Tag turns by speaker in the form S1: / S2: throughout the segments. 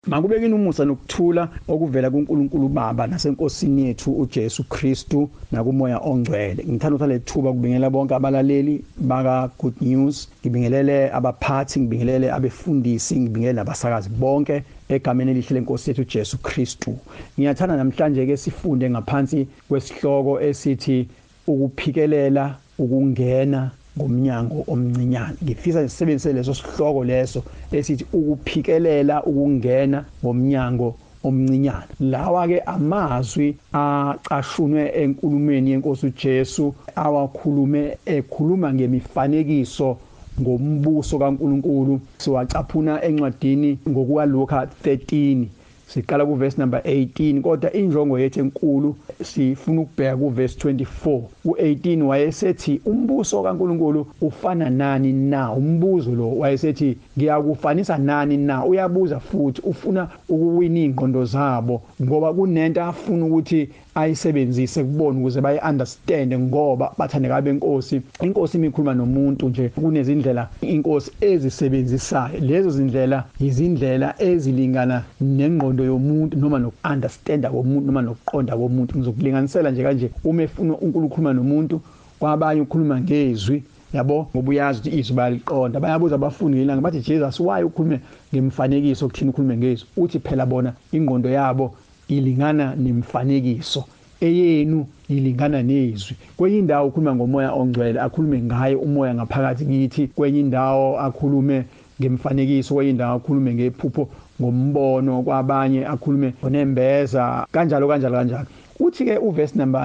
S1: Makubekeni umusa nokuthula okuvela kuNkulunkulu Baba naseNkosini yethu uJesu Kristu nakumoya ongcwele. Ngithanda ukuthi lethuba kubingelela bonke abalaleli baka Good News, ngibingelele abaphathi, ngibingelele abefundisi, ngibingelele abasakazi bonke egameni elihle leNkosi yethu uJesu Kristu. Ngiyathanda namhlanje ke sifunde ngaphansi kwesihloko esithi ukuphikelela ukungena ngomnyango omncinyane. Ngifisa sisebenzise leso sihloko leso esithi ukuphikelela ukungena ngomnyango omncinyane. Lawa ke amazwi aqashunwe enkulumeni yeNkosi uJesu ekhuluma ngemifanekiso ngombuso kaNkuluNkulu. Siwacaphuna encwadini ngokukaLuka 13. Siqala kuverse number 18 kodwa injongo yethu enkulu sifuna ukubheka kuverse 24. U18 wayesethi umbuso kaNkuluNkulu ufana nani na? Umbuzo lo wayesethi ngiyakufanisa nani na? Uyabuza futhi ufuna ukuwina ingqondo zabo ngoba kunento afuna ukuthi ayisebenzise kubona ukuze bayi-understand ngoba bathandeka beNkosi. Inkosi imikhuluma nomuntu nje kunezindlela inkosi ezisebenzisayo. Lezo zindlela izindlela ezilingana nengqondo yomuntu noma noku-understanda komuntu noma nokuqonda komuntu. Ngizokulinganisela nje kanje, uma efuna uNkulunkulu ukukhuluma nomuntu, kwabanye ukhuluma ngezwi, yabo, ngoba uyazi ukuthi izwi bayaliqonda. Bayabuza abafundi ngelanga bathi Jesus why ukhulume ngemfanekiso kuthina ukhulume ngezwi? Uthi phela bona ingqondo yabo ilingana nemfanekiso, eyenu ilingana nezwi. Kwenye indawo ukhuluma ngomoya ongcwele, akhulume ngaye umoya ngaphakathi kithi. Kwenye indawo akhulume ngemfanekiso, kwenye indawo akhulume ngephupho, ngombono. Kwabanye akhulume nembeza, kanjalo. Uthi ke uverse number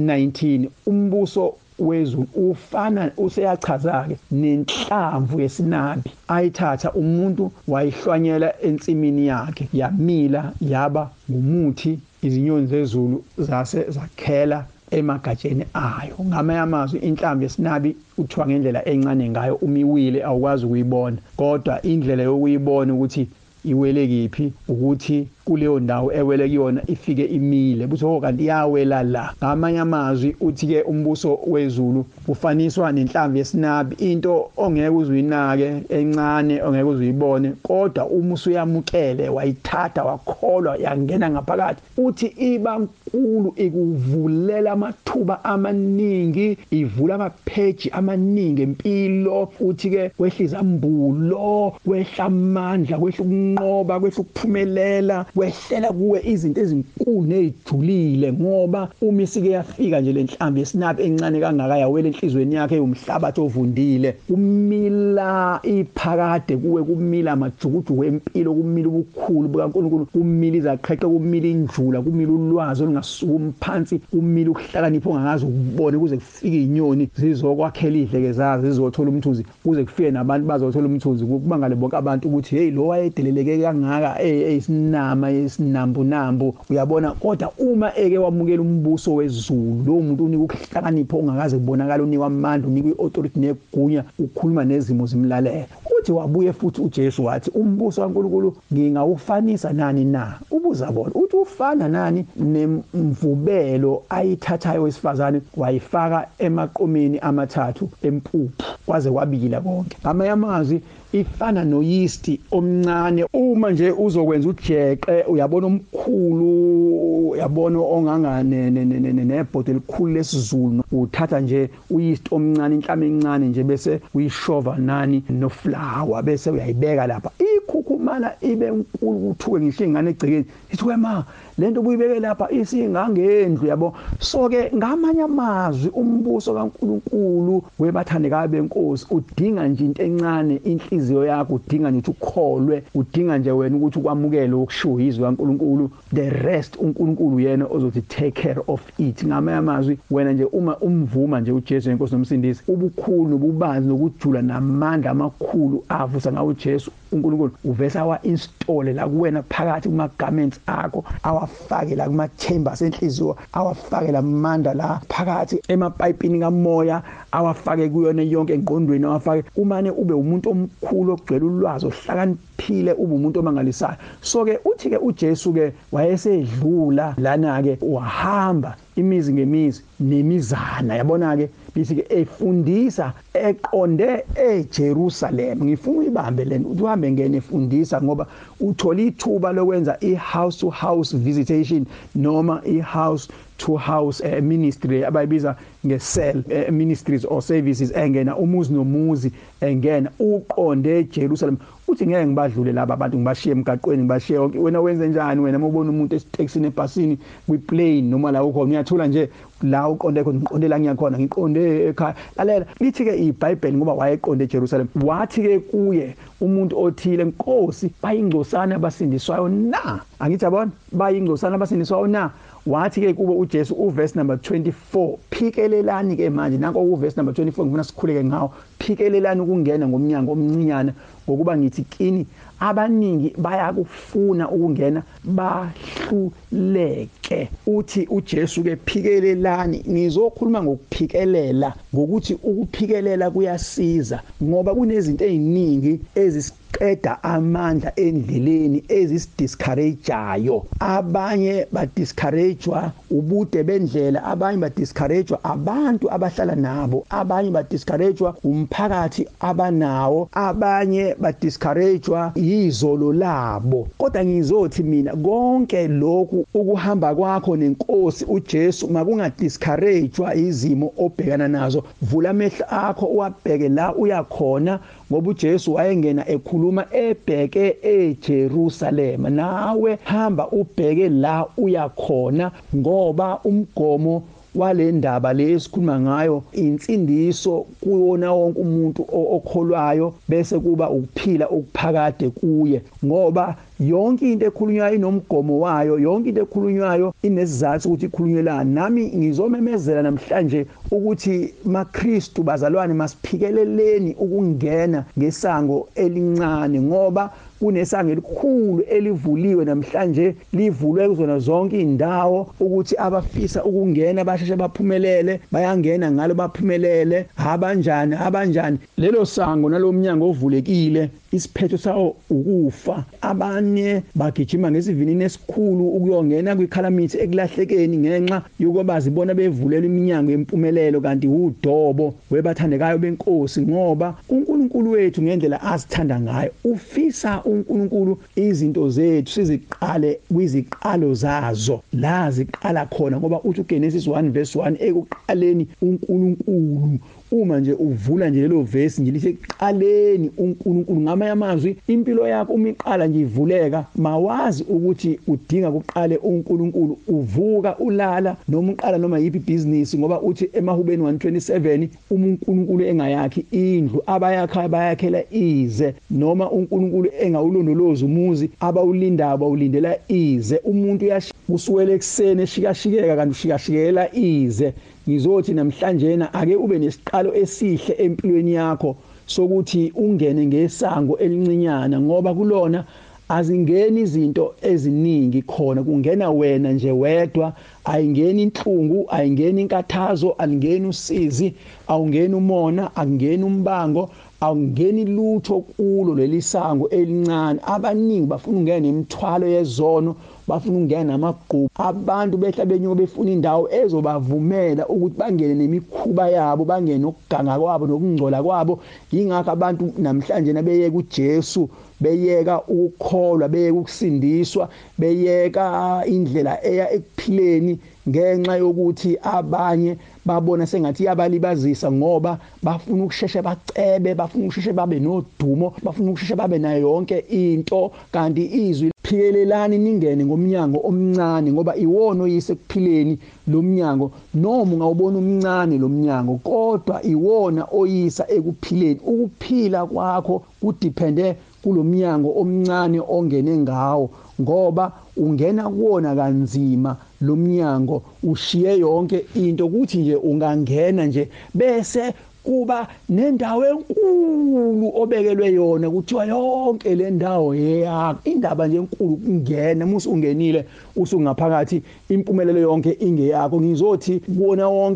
S1: 19 umbuso wezulu ufana, useyachaza ke nenhlamvu yesinabi ayithatha umuntu wayihlwanyela ensimini yakhe, yamila yaba ngumuthi, izinyoni zezulu zakhela emagatsheni ayo. Ngamanye amazwi inhlamvu yesinabi uthiwa ngendlela encane ngayo umiwile awukwazi ukuyibona, kodwa indlela yokuyibona ukuthi iwele kiphi ukuthi kuleyo ndawo ewele kuyona ifike imile, butho kanti iyawela la. Ngamanye amazwi uthi ke umbuso wezulu ufaniswa nenhlamvu yesinabi, into ongeke uzuyinake, encane ongeke uzuyibone, kodwa uma usuyamukele wayithatha wakholwa yangena ngaphakathi, uthi iba nkulu, ikuvulela amathuba amaningi, ivula amapheji amaningi empilo. Uthi ke kwehliza ambulo, kwehla amandla, kwehla ukunqoba, kwehla ukuphumelela, wehlela kuwe izinto ezinkulu nezijulile, ngoba uma isike yafika nje lenhlamvu yesinabi encane kangaka yawela enhlizweni yakhe umhlabathi ovundile, kumila iphakade kuwe, kumila amajukujuku empilo, kumila ubukhulu bukaNkulunkulu, kumila izaqheqe, kumila injula, kumila ulwazi olungasukumi phansi, kumila ukuhlakanipha ongakazi ukubone, kuze kufike inyoni zizokwakhela idle ke zazi, zizothola umthunzi, kuze kufike nabantu bazothola umthunzi. Kubangale bonke abantu ukuthi hey, lo wayedeleleke kangaka esinama esinambunambu, uyabona. Kodwa uma eke wamukela umbuso wezulu, lo muntu unika ukuhlakanipha ongakaze kubonakala, unika amandla, unika iauthority negunya, ukhuluma nezimo zimlalela. Uthi wabuye futhi uJesu wathi umbuso kaNkulunkulu ngingawufanisa nani na? Ubuza bona uthi ufana nani nemvubelo ayithathayo wesifazane wayifaka emaqomeni amathathu empuphu kwaze kwabila konke. Ngamanye amazwi ifana noyisti omncane. Uma nje uzokwenza ujeqe, uyabona omkhulu, uyabona ongangane nebhodwe elikhulu lesizulu, uthatha nje uyisti omncane, inhlama encane nje, bese uyishova nani noflower, bese uyayibeka lapha, ikhukhumala ibe enkulu, kuthuke ngisho ingane egcekeni, ithi wema lento ubuyibeke lapha isingangendlu, yabo. So ke ngamanye amazwi umbuso kaNkulunkulu webathandekayo beNkosi udinga nje into encane, inhliziyo yakho, udinga nje ukukholwe, udinga nje wena ukuthi ukwamukele okushiwo izwi kaNkulunkulu. The rest uNkulunkulu yena ozothi take care of it. Ngamanye amazwi wena nje uma umvuma nje uJesu iNkosi nomsindisi, ubukhulu nobubanzi nokujula namandla amakhulu avusa ngawo uJesu uNkulunkulu uvesa wa-install la kuwena phakathi kuma-garments akho, awafake la kuma-chambers enhliziyo, awafake la manda la phakathi emapayipini kamoya, awafake kuyona yonke engqondweni, awafake umane ube umuntu omkhulu ogcwele ulwazi, ohlakaniphile, ube umuntu omangalisayo. So ke uthi ke uJesu ke wayesedlula lana ke wahamba imizi ngemizi nemizana yabona ke bithi ke efundisa eqonde eJerusalem. Ngifuna uyibambe lento uhambe ngene efundisa ngoba uthola ithuba lokwenza i-house to house visitation noma i-house to house ministry abayibiza nge-cell ministries or services engena umuzi nomuzi engena uqonde eJerusalem. Uthi ngeke ngibadlule laba abantu ngibashiye emgaqweni ngibashiye yonke wena wenze njani wena mawubona umuntu esitaxini ebhasini kwiplane noma la ukhona uyathola nje la uqonde khona ngiqonde la ngiyakhona ngiqonde ekhaya. Lalela lithi ke iBhayibheli ngoba wayeqonde eJerusalem wathi ke kuye umuntu othile Nkosi bayingcosana abasindiswayo na angithi yabona bayingcosana abasindiswayo na wathi ke kubo uJesu uverse number 24 phikelelani ke manje nanko uverse number 24 ngifuna sikhuleke ngawo phikelelani ukungena ngomnyango omncinyana ngokuba ngithi kini abaningi bayakufuna ukungena bahluleke. Uthi uJesu ke phikelelani ngizokhuluma ngokuphikelela ngokuthi ukuphikelela kuyasiza ngoba kunezinto eziningi ezisiqeda amandla endleleni ezisi-discourageayo. Abanye ba-discouragewa ubude bendlela, abanye ba-discouragewa abantu abahlala nabo, abanye ba-discouragewa umphakathi abanawo, abanye ba-discouragewa izolo labo. Kodwa ngizothi mina konke lokhu ukuhamba kwakho nenkosi uJesu makunga-discouragewa izimo obhekana nazo. Vula amehlo akho uwabheke la uyakhona ngoba uJesu wayengena ekhuluma ebheke eJerusalem. Nawe hamba ubheke la uyakhona ngoba umgomo wale ndaba lesikhuluma ngayo insindiso kuwona wonke umuntu okholwayo bese kuba ukuphila okuphakade kuye ngoba yonke into ekhulunywayo inomgomo wayo, yonke into ekhulunywayo inesizathu ukuthi ikhulunyelana. Nami ngizomemezela namhlanje ukuthi maKristu bazalwane masiphikeleleni ukungena ngesango elincane ngoba kunesango elikhulu elivuliwe namhlanje livulwe kuzona zonke indawo ukuthi abafisa ukungena basheshe baphumelele bayangena ngalo baphumelele. Abanjani lelo sango nalomnyango ovulekile isiphetho sawo ukufa. Abanye bagijima ngesivinini esikhulu ukuyongena kwicalamity ekulahlekeni ngenxa yokuba bazibona bevulelwe iminyango yempumelelo kanti udobo webathandekayo benkosi ngoba uNkulunkulu wethu ngendlela azithanda ngayo ufisa uNkulunkulu izinto zethu siziqale kwiziqalo zazo la ziqala khona ngoba uthi uGenesis 1 verse 1 ekuqaleni uNkulunkulu. Uma nje uvula nje lelo verse nje lithi eqaleni uNkulunkulu ngamanye amazwi impilo yakho umiqala nje ivuleka mawazi ukuthi udinga kuqale uNkulunkulu. Uvuka ulala noma uqala noma yipi business ngoba uthi eMahubeni 1:27 uNkulunkulu engayakhi indlu abayakha bayakhela ize noma uNkulunkulu engawulondoloza umuzi abawulindayo bawulindela ize. Umuntu usuwele ekseni eshikashikeka kanti ushikashikela ize. Ngizothi namhlanje ake ube nesiqalo esihle empilweni yakho sokuthi ungene ngesango elincinyana ngoba kulona azingeni izinto eziningi khona kungena wena nje wedwa. Ayingeni inhlungu, ayingeni inkathazo, alingeni usizi, awungeni umona, akungeni umbango, awungeni lutho kulo lelisango elincane. Abaningi bafuna ungena nemithwalo yezono, bafuna ungena namagqubu. Abantu behla benyuka befuna indawo ezobavumela ukuthi bangene nemikhuba yabo, bangene ukuganga kwabo nokungcola kwabo. Yingakho abantu namhlanje nabeyeka uJesu, beyeka ukukholwa, beyeka ukusindiswa, beyeka indlela eya ekuphileni ngenxa yokuthi abanye babona sengathi yabalibazisa ngoba bafuna ukusheshe bacebe, bafuna ukusheshe babe nodumo, bafuna ukusheshe babe nayo yonke into. Kanti izwi phikelelani ningene ngomnyango omncane ngoba iwona oyise kuphileni lo mnyango. Noma ungawubona umncane lo mnyango kodwa iwona oyisa ekuphileni. Ukuphila kwakho kudepende kulo mnyango omncane ongene ngawo ngoba ungena kuwona kanzima lo mnyango ushiye yonke into kuthi nje ungangena nje bese kuba nendawo enkulu obekelwe yona kuthiwa yonke le ndawo eyakho. Indaba nje enkulu kungena musu ungenile usungaphakathi impumelelo yonke ingeyakho. Ngizothi kuona wonke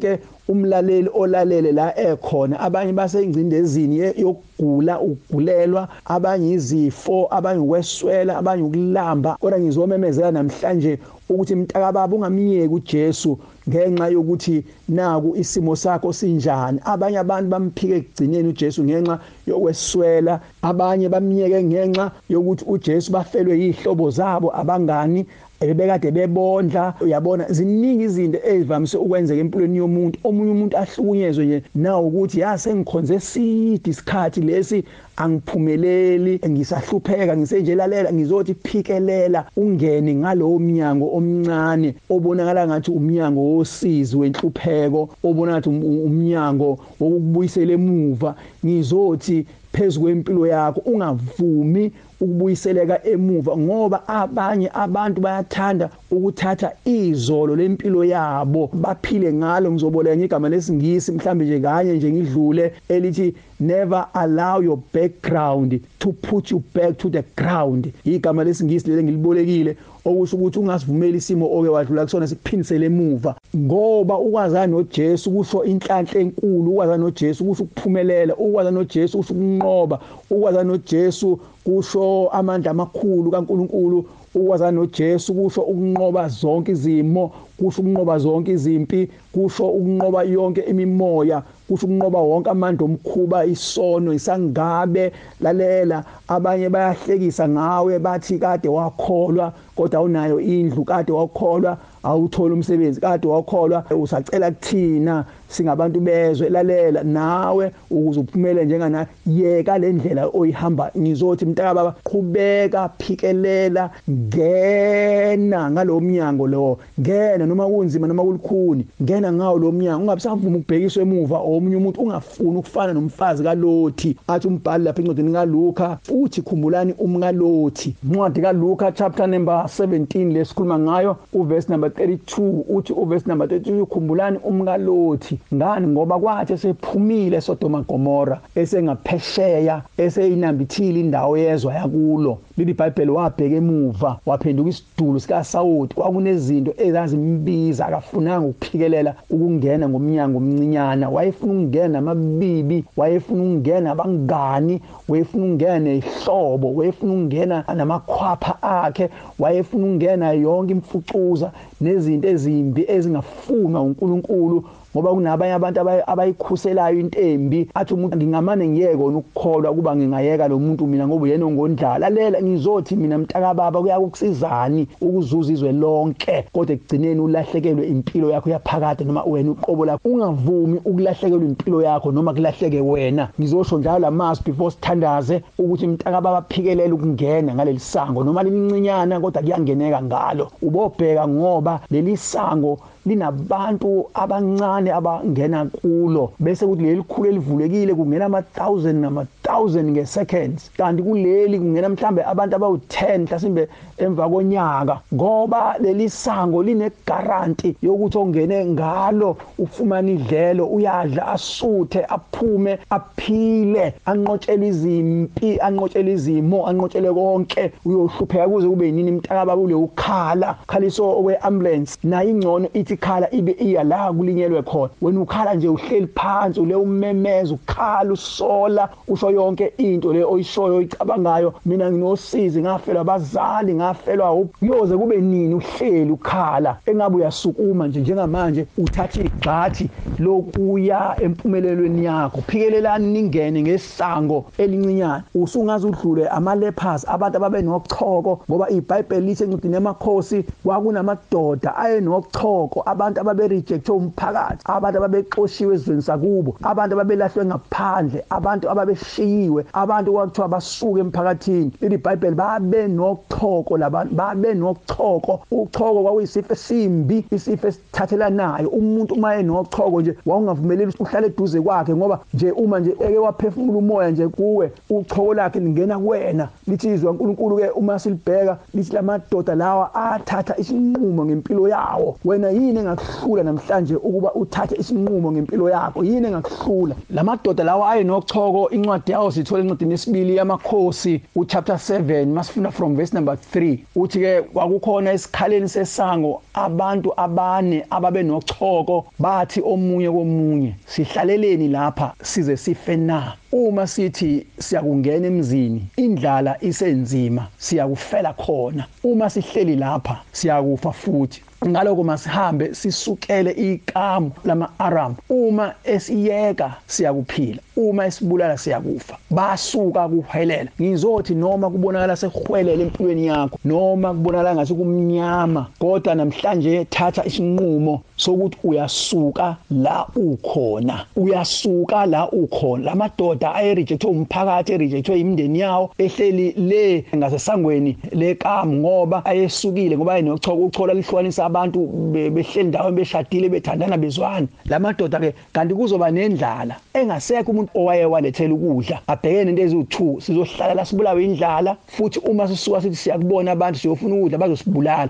S1: umlaleli olalele la ekhona abanye basengcindezini yokugula ukugulelwa abanye izifo abanye ukweswela abanye ukulamba kodwa ngizomemezela namhlanje ukuthi mntakababa ungamiyeki uJesu ngenxa yokuthi naku isimo sakho sinjani abanye abantu bamphike egcineni uJesu ngenxa yokweswela abanye bamiyeke ngenxa yokuthi uJesu bafelwe yihlobo zabo abangani ebekade bebondla uyabona ziningi izinto ezivamise ukwenzeka empilweni yomuntu omunye umuntu ahlukunyezwe nje nawo ukuthi yasengikhonze sidi isikhathi lesi angiphumeleli ngisahlupheka ngisenje lalela ngizothi phikelela ungene ngalowo mnyango omncane obonakala ngathi umnyango wosizi wenhlupheko obonakala ngathi umnyango wokubuyisela emuva ngizothi phezulu kwempilo yakho ungavumi ukubuyiseleka emuva ngoba abanye abantu bayathanda ukuthatha izolo lempilo yabo baphile ngalo ngizoboleka igama lesingisi mhlambe nje kanye nje ngidlule elithi never allow your background to put you back to the ground igama lesingisi leli ngilibolekile okusho ukuthi ungasivumeli isimo oke wadlula kusona sikuphindisele emuva ngoba ukwazana noJesu kusho inhlanhla enkulu ukwazana noJesu kusho ukuphumelela ukwazana noJesu kusho ukunqoba ukwazana noJesu kusho amandla amakhulu kaNkuluNkulu ukwazana noJesu kusho ukunqoba zonke izimo kusho ukunqoba zonke izimpi kusho ukunqoba yonke imimoya kusho ukunqoba wonke amandla omkhuba isono isangabe lalela abanye bayahlekisa ngawe bathi kade wakholwa kodwa unayo indlu kade wakholwa awuthola umsebenzi kade wakholwa usacela kuthina singabantu bezwe lalela nawe ukuze uphumele njengana yeka lendlela oyihamba ngizothi mntakababa qhubeka phikelela ngena ngalo mnyango lo ngena noma kunzima noma kulukhuni ngena ngawo lo mnyango ungabisavuma ukubhekiswa emuva omunye umuntu ungafuni ukufana nomfazi kaLothi athi umbhali lapha encwadini kaLuka uthi khumbulani umkaLothi incwadi kaLuka chapter number 17 lesikhuluma ngayo uverse number 32 uthi uverse number 32 khumbulani umkaLothi ngani ngoba kwathi sephumile eSodoma Gomora esengaphesheya eseyinambithile indawo yezwe yakulo leli iBhayibheli wabheka emuva waphenduka isidulo sikaSawuli kwakunezinto ezazimbiza akafunanga ukuphikelela ukungena ngomnyango omncinyana wayefuna ukungena namabibi wayefuna ukungena abangani wayefuna ukungena nezihlobo wayefuna ukungena namakhwapha akhe wayefuna ukungena yonke imfucuza nezinto ezimbi ezingafunwa uNkulunkulu ngoba kunabanye abantu abayikhuselayo intembi athi umuntu ngingamane ngiyeke ukukholwa kuba ngingayeka lo muntu mina ngoba yena ongondlala lalela ngizothi mina mntakababa kuyakusizani ukuzuza izwe lonke kodwa ekugcineni ulahlekelwe impilo yakho yaphakade noma wena uqobo lakho ungavumi ukulahlekelwa impilo yakho noma kulahleke wena ngizosho njalo lamazwi before sithandaze ukuthi mntakababa phikelela ukungena ngaleli sango noma limincinyana kodwa kuyangeneka ngalo ubobheka ngoba leli sango linabantu abancane abangena kulo bese kuthi leli khulu elivulekile kungena ama1000 ngeseconds kanti kuleli kungena mhlambe abantu abawu10 mhlasimbe emva konyaka ngoba leli sango line guarantee yokuthi ongene ngalo ufumana idlelo uyadla asuthe aphume aphile anqotshela izimpi anqotshela izimo anqotshele konke uyohlupheka kuze kube yini mntakababa ule ukhala khaliso kweambulance nayo ingcono ithi khala ibe iya la kulinyelwe khona wena ukhala nje uhleli phansi ule umemeza ukhala usola usho yonke into le oyishoyo oyicabangayo mina nginosizi ngafelwa abazali ngafelwa uyoze kube nini uhleli ukhala engabe uyasukuma nje njengamanje uthatha igxathi lokuya empumelelweni yakho phikelelani ningene ngesango elincinyane usungaze udlule amalepers abantu ababe nochoko ngoba iBhayibheli lithi encwadini yamakhosi kwakunamadoda ayenochoko abantu ababe rejectwe umphakathi abantu ababexoshiwe ezweni sakubo abantu ababelahlwe ngaphandle abantu ababeshiyiwe abantu kwakuthiwa basuke emphakathini iBhayibheli babe nochoko labantu babe nochoko uchoko kwakuyisifo esimbi isifo esithathelanayo umuntu uma enochoko nje wawungavumeleli uhlale eduze kwakhe ngoba nje uma nje eke waphefumula umoya nje kuwe uchoko lakhe lingena kuwena lithi izwi uNkulunkulu ke uma silibheka lithi lamadoda lawa athatha isinqumo ngempilo yawo wena yini yini engakuhlula namhlanje ukuba uthathe isinqumo ngempilo yakho? Yini engakuhlula? Lamadoda lawa ayenochoko, incwadi yawo sithola encwadini yesibili yamakhosi chapter 7 masifuna from verse number 3. Uthi ke kwakukhona esikhaleni sesango abantu abane ababe nochoko, bathi omunye komunye, sihlaleleni lapha size sife na? Uma sithi siyakungena emzini, indlala isenzima, siyakufela khona. Uma sihleli lapha, siyakufa futhi. Ngaloko masihambe sisukele iqhamu lama-Aram. Uma esiyeka siyakuphila, uma esibulala siyakufa. Basuka kuhwelela. Ngizothi noma kubonakala sekuhwelela empilweni yakho, noma kubonakala ngathi kumnyama, kodwa namhlanje thatha isinqumo sokuthi uyasuka la ukhona. Uyasuka la ukhona. Lamadoda ayerejectwe umphakathi, erejectwe imindeni yawo, ehleli le ngasesangweni leqhamu ngoba ayesukile, ngoba ayenochoko uchola lihlukanisa abantu behleli ndawo beshadile bethandana bezwana. Lamadoda ke kanti kuzoba nendlala, engasekho umuntu owayewalethela ukudla, abhekene into eziwu2, sizohlala la sibulawe indlala, futhi uma sisuka sithi siyakubona abantu siyofuna ukudla bazosibulala.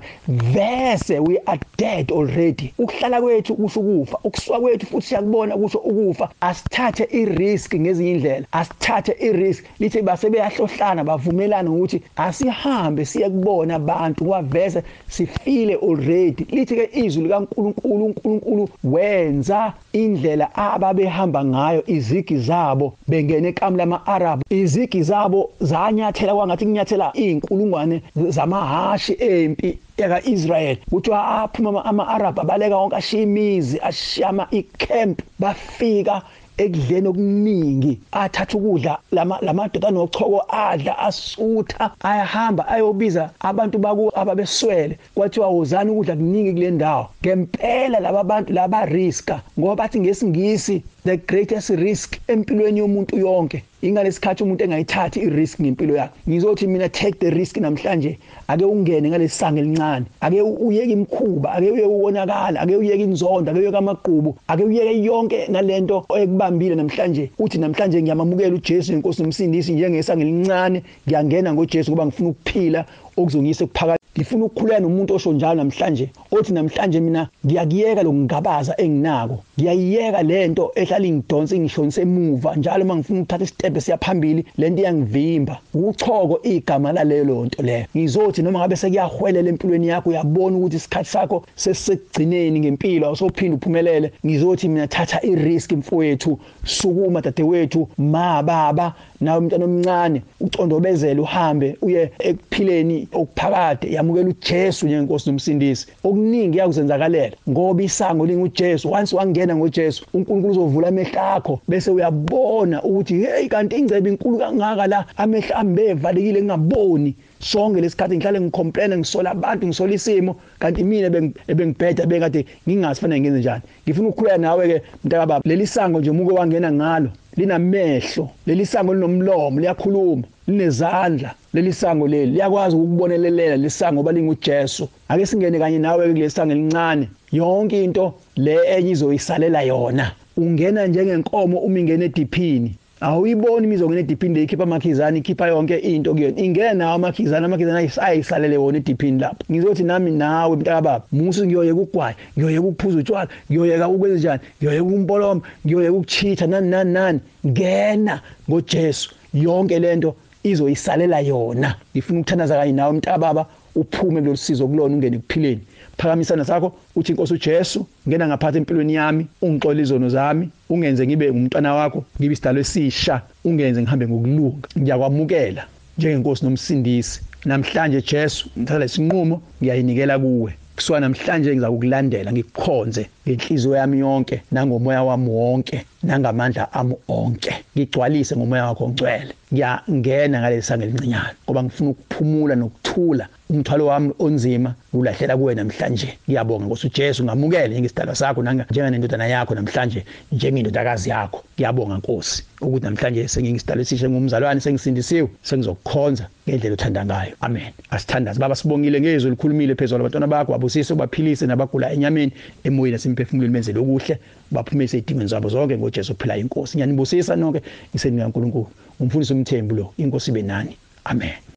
S1: Vese we are dead already. Ukuhlala kwethu kusho ukufa, ukusuka kwethu futhi siyakubona kusho ukufa. Asithathe irisk ngezinye indlela, asithathe irisk. Lithi basebeyahlohlana bavumelana ukuthi asihambe siye kubona abantu, ngoba vese sifile already. Lithi ke izwi likaNkulunkulu, uNkulunkulu wenza indlela ababehamba ngayo, izigi zabo bengene eqhamu lama-Arab, izigi zabo zanyathela kwangathi kunyathela inkulungwane zamahashi empi yaka-Israel. Kuthiwa aphuma ama-Arab abaleka wonke, ashiya imizi, ashiyama i-camp, bafika ekudleni okuningi, athatha ukudla. Lamadoda nochoko adla, asutha, ayahamba ayobiza abantu baku ababeswele, kwathiwa wozani ukudla kuningi kule ndawo. Ngempela laba bantu laba riska, ngoba bathi ngesingisi the greatest risk empilweni yomuntu yonke. Ingalesikhathi umuntu engayithathi irisk ngempilo yakhe. Ngizothi mina take the risk namhlanje. Ake ungene ngalesisanga elincane, ake uyeke imkhuba, ake uyeke uwonakala, ake uyeke inzondo, ake uyeke amaqhubu, ake uyeke yonke nalento ekubambile namhlanje. Uthi namhlanje ngiyamamukela uJesu inkosi nomsindisi njengesanga elincane, ngiyangena ngoJesu ngoba ngifuna ukuphila okuzongisa kuphakathi. Ngifuna ukukhuleka nomuntu osho njalo namhlanje, othi namhlanje mina ngiyakiyeka lokungabaza enginako, ngiyayiyeka lento ehlala ingidonsa ingishonisa emuva, njalo mangifuna ukuthatha isitep siyaphambili lento iyangivimba. Uchoko igama lalelo nto leyo. Ngizothi noma ngabe sekuyahwelela empilweni yakho, uyabona ukuthi isikhathi sakho sesigcineni ngempilo, awusophinda uphumelele. Ngizothi mina thatha irisk mfowethu, sukuma dadewethu, baba nawe umntwana omncane, ucondobezele uhambe uye ekuphileni okuphakade, yamukela uJesu njengenkosi nomsindisi. Okuningi yakuzenzakalela ngoba isango linguJesu. Once wangena ngoJesu, uNkulunkulu uzovula amehlo akho bese uyabona ukuthi hey, kanti ingcebe inkulu kangaka la, amehlo ambevalekile ngingaboni. Sonke lesikhathi ngihlale ngicomplain, ngisola abantu, ngisola isimo, kanti mina ebengibheda bekade ngingazifanele ngenze njani. Ngifuna ukukhuleka nawe ke mntaka baba, leli sango nje umuke wangena ngalo linamehlo, leli sango linomlomo, liyakhuluma, linezandla. Leli sango leli liyakwazi ukubonelelela, lisango ngoba linguJesu. Ake singene kanye nawe kule sango elincane. Yonke into le enye izoyisalela yona. Ungena njengenkomo uma ingene ediphini. Awuyiboni imizongena ediphini le ikhipha amakhizana, ikhipha yonke into kuyona. Ingena nawo amakhizana ayisalele wona ediphini lapho. Ngizothi nami nawe mntaka baba, musu ngiyoyeka ukugwaya, ngiyoyeka ukuphuza utshwala, ngiyoyeka ukwenza njani, ngiyoyeka ukumpoloma, ngiyoyeka ukuchitha nani. Ngena ngoJesu, yonke lento izoyisalela yona. Ngifuna ukuthandaza kanye nawe mntaka baba, uphume kulolu sizo kulona, ungene kuphileni. Phakamisana sakho uthi inkosi uJesu, ngena ngaphatha empilweni yami, ungixole izono zami, ungenze ngibe ngumntwana wakho, ngibe isidalwa esisha, ungenze ngihambe ngokulunga. Ngiyakwamukela njengenkosi nomsindisi. Namhlanje Jesu, ngithatha isinqumo, ngiyayinikela kuwe. Kusuka namhlanje ngizakukulandela, ngikukhonze ngenhliziyo yami yonke, nangomoya wami wonke, nangamandla ami onke. Ngigcwalise ngomoya wakho ongcwele. Ngiyangena ngalesi sanga elincinyane ngoba ngifuna ukuphumula nokuthula. Umthwalo wami onzima ulahlela kuwe namhlanje. Ngiyabonga Nkosi uJesu, ngamukele njengesidalwa sakho njenganendodana yakho namhlanje, njengendodakazi yakho. Ngiyabonga Nkosi ukuthi namhlanje sengingisidalwa esisha, ngumzalwane, sengisindisiwe, sengizokukhonza ngendlela othanda ngayo. Amen. Asithandaze baba, sibongile ngezwi likhulumile phezulu abantwana bakho, wabusise, ubaphilise nabagula enyameni, emoyeni nasemphefumulweni, benzele okuhle, baphumise izidingo zabo zonke ngoJesu ophila inkosi. Ngiyanibusisa nonke, ngisenika uNkulunkulu. Umfundisi umthembu lo, inkosi ibe nani. Amen.